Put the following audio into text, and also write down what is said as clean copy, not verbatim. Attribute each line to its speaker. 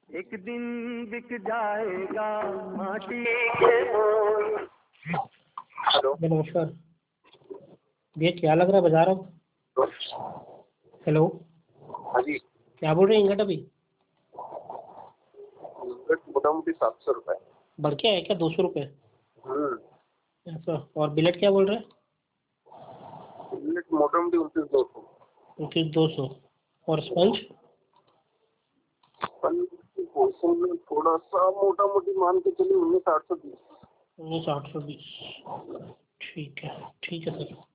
Speaker 1: एक दिन बिक जाएगा माटी के मोल। हेलो
Speaker 2: नमस्कार भैया, क्या लग रहा है बाजार अब? हेलो,
Speaker 1: हाँ जी।
Speaker 2: क्या बोल रहे हैं इंगट अभी?
Speaker 1: मोटा मोटी 700 रुपए।
Speaker 2: बढ़ के है क्या? 200 रुपये? ऐसा। और बिलेट क्या बोल रहे हैं?
Speaker 1: मोटा मोटी 29,200।
Speaker 2: 29,200। और स्पंज?
Speaker 1: में थोड़ा सा मोटा मोटी मान के चलिए 19,820।
Speaker 2: 19,820। ठीक है सर।